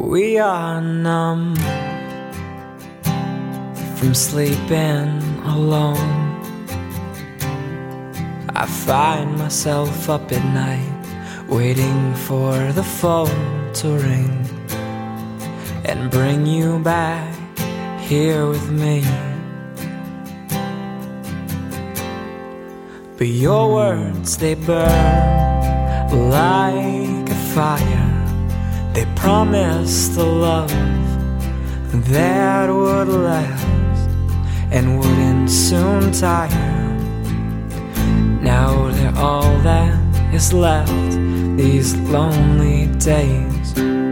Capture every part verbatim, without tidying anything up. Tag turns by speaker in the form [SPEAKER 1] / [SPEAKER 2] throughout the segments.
[SPEAKER 1] We are numb from sleeping alone. I find myself up at night, waiting for the phone to ring and bring you back here with me. But your words, they burn like a fire. They promised a love that would last and wouldn't soon tire. Now they're all that is left, these lonely days.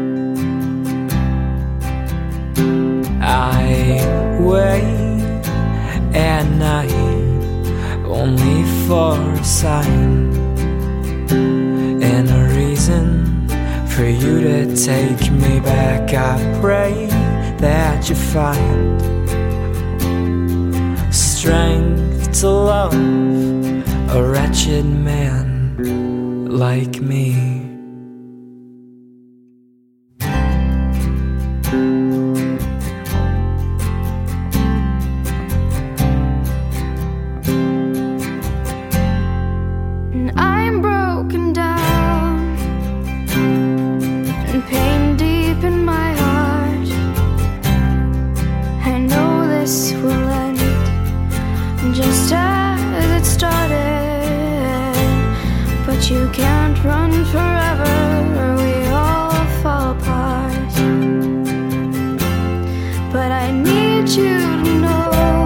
[SPEAKER 1] I wait at night only for a sign and a reason for you to take me back. I pray that you find strength to love a wretched man like me.
[SPEAKER 2] And I'm broken down and pain deep in my heart. I know this will end just as it started, but you can't run forever or we all fall apart. But I need you to know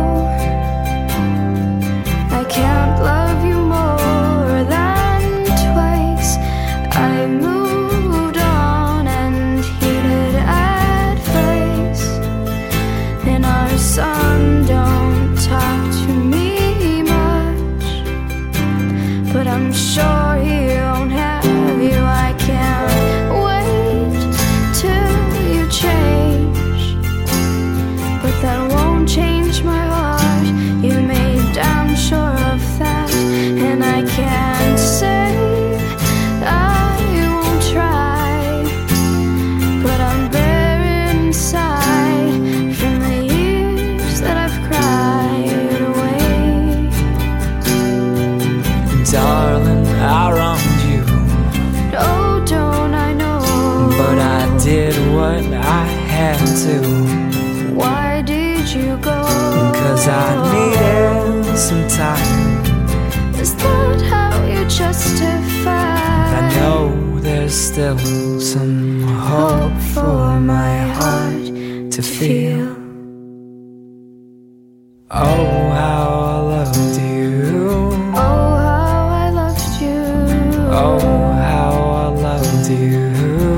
[SPEAKER 2] I can't love you more than twice. I moved on and heated at face, and our son don't talk to me much, but I'm sure he won't have you. I can't wait till you change, but that won't change my heart. You made damn sure of that, and I can't say I won't try, but I'm buried inside from the years that I've cried away.
[SPEAKER 1] Darling, I wronged you,
[SPEAKER 2] Oh, don't I know?
[SPEAKER 1] but I did what I had to,
[SPEAKER 2] Why did you go?
[SPEAKER 1] 'cause I needed some time.
[SPEAKER 2] Is that how you justify?
[SPEAKER 1] I know there's still some hope for my heart to feel. Oh, how I loved you.
[SPEAKER 2] Oh, how I loved you.
[SPEAKER 1] Oh, how I loved you.